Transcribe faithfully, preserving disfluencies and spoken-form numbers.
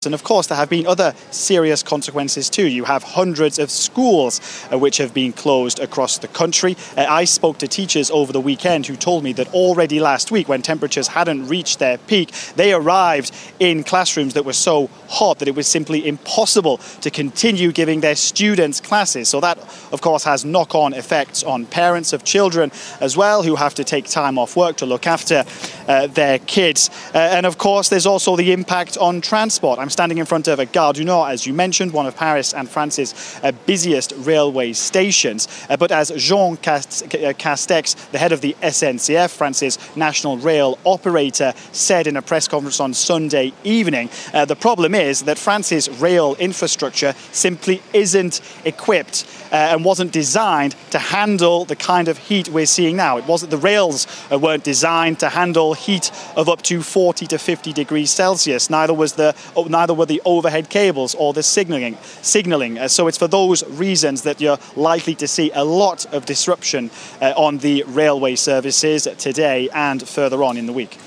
And of course, there have been other serious consequences too. You have hundreds of schools uh, which have been closed across the country. Uh, I spoke to teachers over the weekend who told me that already last week, when temperatures hadn't reached their peak, they arrived in classrooms that were so hot that it was simply impossible to continue giving their students classes. So that, of course, has knock-on effects on parents of children as well, who have to take time off work to look after uh, their kids. Uh, and of course, there's also the impact on transport. I'm standing in front of a Gare du Nord, as you mentioned, one of Paris and France's uh, busiest railway stations. Uh, but as Jean Castex, the head of the S N C F, France's national rail operator, said in a press conference on Sunday evening, uh, the problem is that France's rail infrastructure simply isn't equipped uh, and wasn't designed to handle the kind of heat we're seeing now. It wasn't the rails uh, weren't designed to handle heat of up to forty to fifty degrees Celsius. Neither was the oh, neither were the overhead cables or the signaling. signaling. Uh, so it's for those reasons that you're likely to see a lot of disruption uh, on the railway services today and further on in the week.